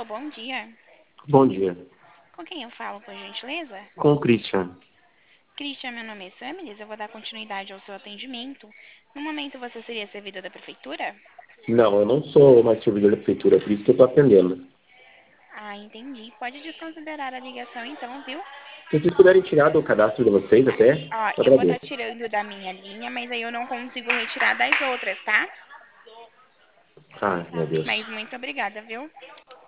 bom dia. Bom dia. Com quem eu falo, por gentileza? Com o Christian. Christian, meu nome é Samilis, eu vou dar continuidade ao seu atendimento. No momento você seria servidor da prefeitura? Não, eu não sou mais servidor da prefeitura, por isso que eu tô atendendo. Ah, entendi. Pode desconsiderar a ligação então, viu? Se vocês puderem tirar do cadastro de vocês até, Ó, eu eu vou estar agradeço. tirando da minha linha, mas aí eu não consigo retirar das outras, tá? Ai, meu Deus. Mas muito obrigada, viu?